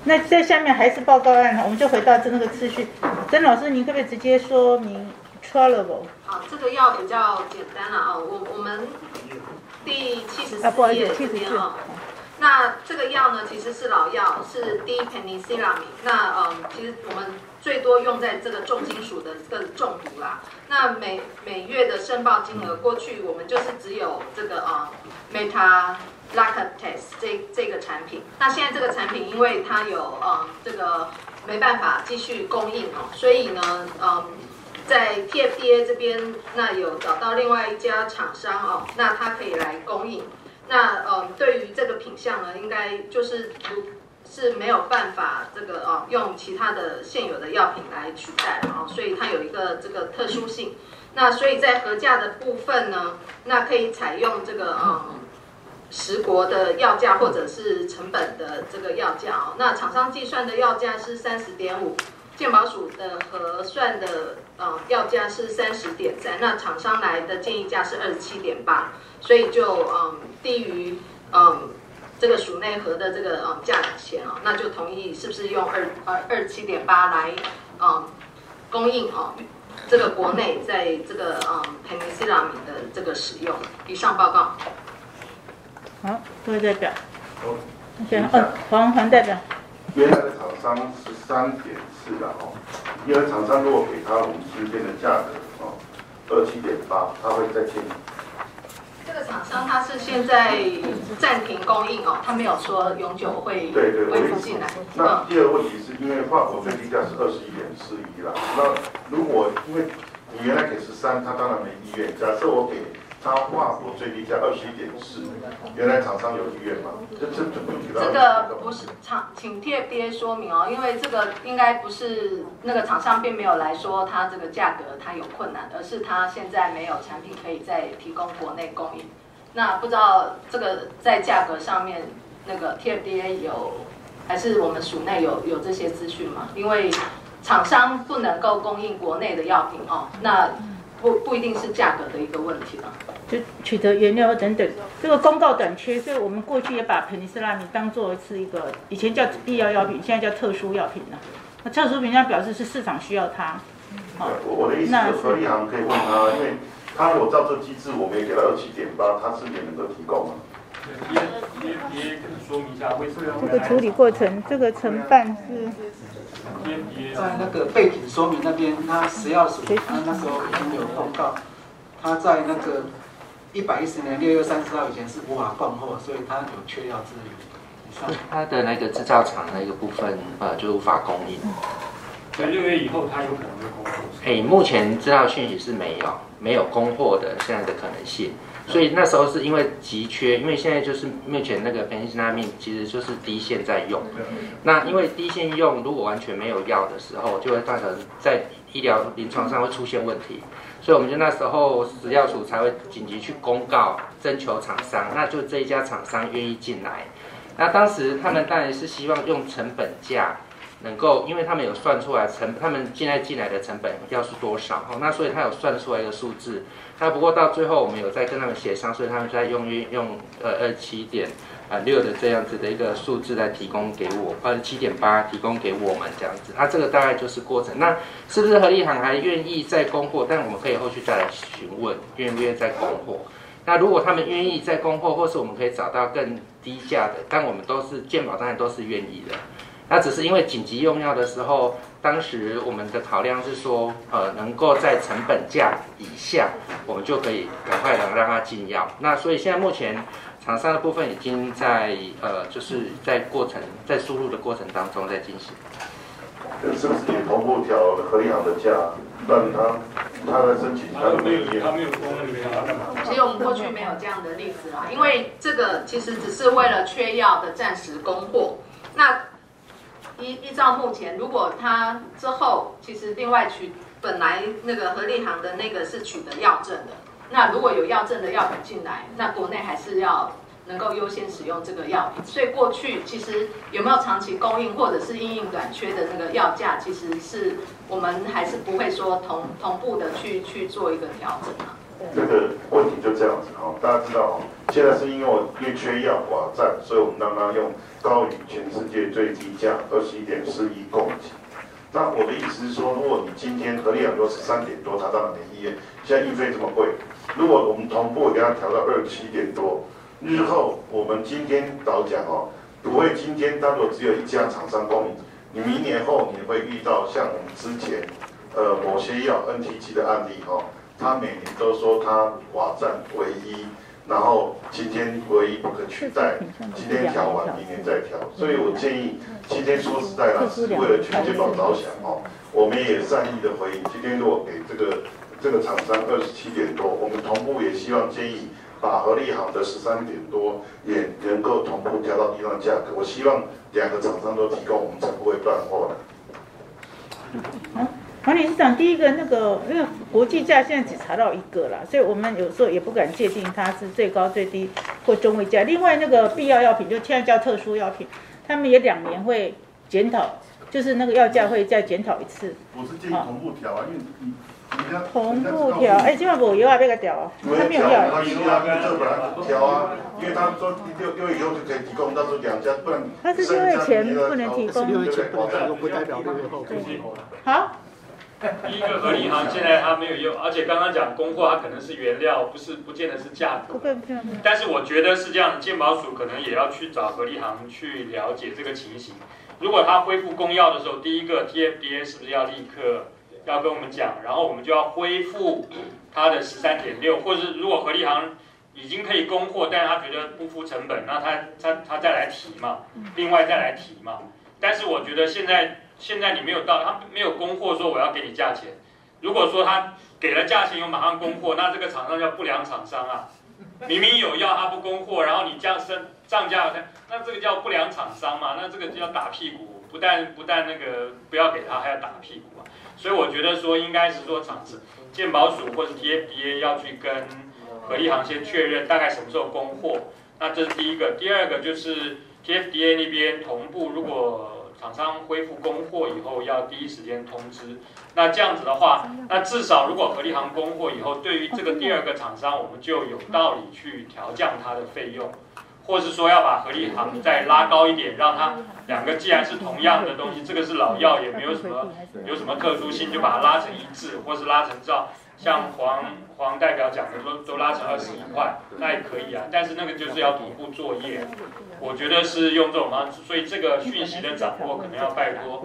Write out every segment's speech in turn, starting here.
那在下面还是报告案，我们就回到那个次序。曾老师，您可不可以直接说明 Trelevel？ 好，这个药比较简单了啊，我们第74页这边啊。那这个药呢，其实是老药，是 D-penicillamine。那其实我们最多用在这个重金属的这个中毒啦。那每月的申报金额，过去我们就是只有这个Metalacates 这个产品。那现在这个产品因为它有这个没办法继续供应哦，所以呢在 TFDA 这边那有找到另外一家厂商哦，那它可以来供应。那对于这个品项呢，应该就是没有办法这个用其他的现有的药品来取代啊，所以它有一个这个特殊性。那所以在核价的部分呢，那可以采用这个10国的药价或者是成本的这个药价哦。那厂商计算的药价是30.5，健保署的核算的药价是30.3，那厂商来的建议价是27.8，所以就低于这个署内核的这个价钱哦，那就同意是不是用27.8来供应这个国内在这个penicillamine的这个使用。以上报告。 好，各位代表。黄代表。 原来的厂商13.4了哦，因为厂商如果给他50天的价格27.8，他会再建议。 这个厂商他是现在暂停供应哦，他没有说永久会恢复进来。 那第二个问题是因为法国最低价是21.41啦，那如果因为你原来给13，他当然没意愿。假设我给他法国最低价21.4，原来厂商有意愿吗？ 这个不是请 TFDA 说明哦，因为这个应该不是那个厂商并没有来说他这个价格他有困难，而是他现在没有产品可以再提供国内供应。那不知道这个在价格上面，那个 TFDA 有还是我们署内有这些资讯吗？因为厂商不能够供应国内的药品哦，那不一定是价格的一个问题了。 就取得原料等等，这个公告短缺，所以我们过去也把penicillamine当作是一个以前叫必要药品，现在叫特殊药品了。那特殊品项表示是市场需要它。 我的意思是，合一行可以问他，因为他如果照这机制，我们也给他27.8，他是也能够提供吗？ 也可以说明一下为什么这个处理过程，这个承办是。 在那个备品说明那边，他食药署他那时候已经有公告，他在那个110年6月30号以前是无法供货，所以他有缺药之虞。 他的那个制造厂那个部分就无法供应。 所以6月以后他有可能会供货。 目前知道讯息是没有供货的现在的可能性。所以那时候是因为急缺，因为现在就是目前那个penicillamine其实就是第一线在用。那因为第一线用，如果完全没有药的时候，就会造成在医疗临床上会出现问题。所以我们就那时候食药署才会紧急去公告征求厂商，那就这一家厂商愿意进来。那当时他们当然是希望用成本价能够，因为他们有算出来他们现在进来的成本要是多少，那所以他有算出来一个数字。那不过到最后我们有在跟他们协商，所以他们在用27.6的这样子的一个数字来提供给我，7.8提供给我们这样子。这个大概就是过程。那是不是合力行还愿意再供货？但我们可以后续再来询问，愿不愿意再供货。那如果他们愿意再供货，或是我们可以找到更低价的，但我们都是健保当然都是愿意的。那只是因为紧急用药的时候，当时我们的考量是说，能够在成本价以下，我们就可以赶快能让它进药。那所以现在目前厂商的部分已经在就是在输入的过程当中在进行。 是不是也同步调合力行的价，让他的申请他没有供应，他干嘛？ 其实我们过去没有这样的例子啦，因为这个其实只是为了缺药的暂时供货。那依照目前，如果他之后其实另外本来那个合力行的那个是取得药证的，那如果有药证的药品进来，那国内还是要能够优先使用这个药品。所以过去其实有没有长期供应或者是因应短缺的那个药价，其实是我们还是不会说同步的去做一个调整啊。 这个问题就这样子哈，大家知道哈，现在是因为缺药寡占，所以我们让它用高于全世界最低价21.41公斤。那我的意思是说，如果你今天合理养说13点多，它当然没意愿。现在运费这么贵，如果我们同步给它调到27点多，日后我们今天老讲哦，不会今天它如果只有一家厂商供应，你明年后你会遇到像我们之前某些药 NTG 的案例哈，它每年都说它寡占唯一。然后今天唯一不可取代，今天调完，明年再调。所以我建议，今天说实在啦，是为了全健保着想哦，我们也善意的回应。今天如果给这个厂商27点多，我们同步也希望建议把合力行的13点多也能够同步调到地方价格。我希望2个厂商都提供，我们才不会断货的。 黄理事长，第一个因为国际价现在只查到1个啦，所以我们有时候也不敢界定它是最高、最低或中位价。另外那个必要药品，就现在叫特殊药品，他们也2年会检讨，就是那个药价会再检讨一次。 我是建议同步调啊，因为你同步调，今晚无药啊，要个调啊，他没有药。 这本来调啊，因为他说6月以后就可以提供，到时候2家不然。 他是6月前不能提供。 6月前不能提供，不代表6月后可以提供。 好。 第一个合理行现在它没有用，而且刚刚讲供货，它可能是原料，不见得是价格。但是我觉得是这样，健保署可能也要去找合理行去了解这个情形。如果它恢复供药的时候，第一个 TFDA 是不是要立刻要跟我们讲，然后我们就要恢复它的13.6，或者是如果合理行已经可以供货，但是他觉得不敷成本，那他再来提嘛，另外再来提嘛。但是我觉得现在你没有到，他没有供货说我要给你价钱。如果说他给了价钱又马上供货，那这个厂商叫不良厂商啊。明明有药他不供货，然后你涨价，那这个叫不良厂商嘛？那这个就要打屁股，不但那个不要给他，还要打屁股啊。所以我觉得说应该是说健保署或是 TFDA 要去跟合力行先确认大概什么时候供货。那这是第一个，第二个就是 TFDA 那边同步，如果厂商恢复供货以后，要第一时间通知。那这样子的话，那至少如果合力行供货以后，对于这个第二个厂商，我们就有道理去调降它的费用，或是说要把合力行再拉高一点，让它2个既然是同样的东西，这个是老药，也没有什么特殊性，就把它拉成一致，或是拉成照像黄代表讲的都拉成21块，那也可以啊。但是那个就是要同步作业。我觉得是用这种方式，所以这个讯息的掌握可能要拜托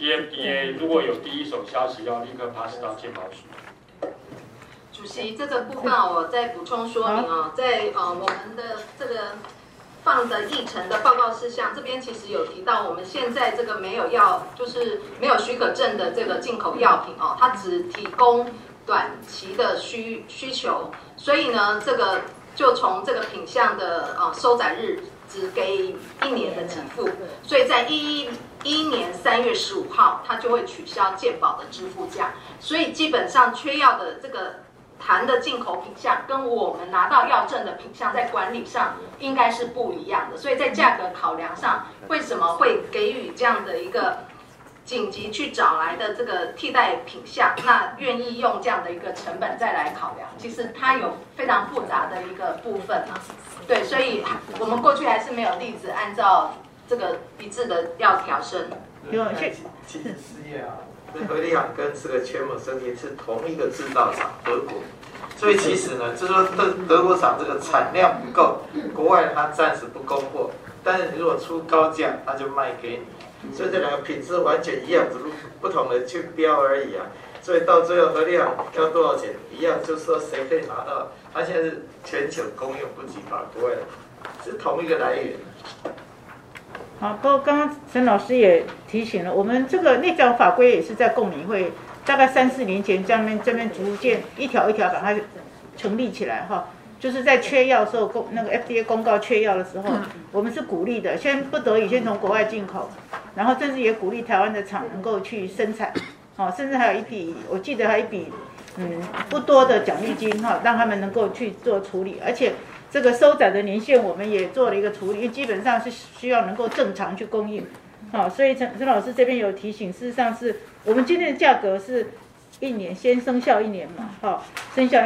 TFDA， 如果有第一手消息，要立刻 pass 到健保署。 主席，这个部分我再补充说明啊，在我们的这个放的议程的报告事项这边，其实有提到我们现在这个没有就是没有许可证的这个进口药品哦，它只提供短期的需求，所以呢，这个就从这个品项的收载日。只给1年的给付，所以在11年3月15号，它就会取消健保的支付价。所以基本上缺药的这个谈的进口品项，跟我们拿到药证的品项在管理上应该是不一样的。所以在价格考量上，为什么会给予这样的一个紧急去找来的这个替代品项，那愿意用这样的一个成本再来考量，其实它有非常复杂的一个部分啊。对，所以我们过去还是没有例子按照这个一致的要调升。 其实事业啊，合力行跟这个全盟生技是同一个制造厂，德国。所以其实呢，就是说德国厂这个产量不够，国外它暂时不供货，但是你如果出高价，它就卖给你。所以这2个品质完全一样，只是不同的去标而已啊。所以到最后合力行要多少钱一样，就是说谁可以拿到。它现在是全球供应不及国外的，是同一个来源。 好，不过刚刚陈老师也提醒了，我们这个内调法规也是在共理会大概3、4年前这边逐渐一条一条把它成立起来哈。就是在缺药的时候，那个 FDA 公告缺药的时候，我们是鼓励的，先不得已先从国外进口，然后甚至也鼓励台湾的厂能够去生产，甚至还有一笔，我记得还有一笔不多的奖励金哈，让他们能够去做处理，而且这个收载的年限我们也做了一个处理，因为基本上是需要能够正常去供应，所以陈老师这边有提醒，事实上是我们今天的价格是1年先生效1年嘛，生效1年。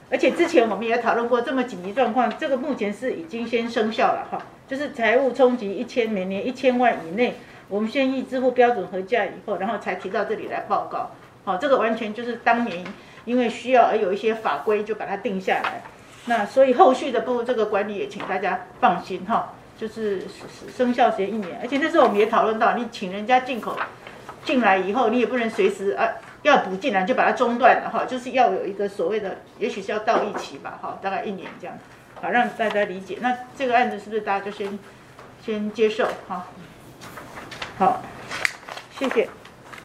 而且之前我们也讨论过，这么紧急状况，这个目前是已经先生效了哈，就是财务冲击每年1000万以内，我们先预支付标准核价以后，然后才提到这里来报告。好，这个完全就是当年因为需要而有一些法规就把它定下来。那所以后续的这个管理也请大家放心哈，就是生效时间1年，而且那时候我们也讨论到，你请人家进口进来以后，你也不能随时要补进来就把它中断了哈，就是要有一个所谓的，也许是要到期期吧哈，大概1年这样，好让大家理解。那这个案子是不是大家就先接受哈？好，谢谢。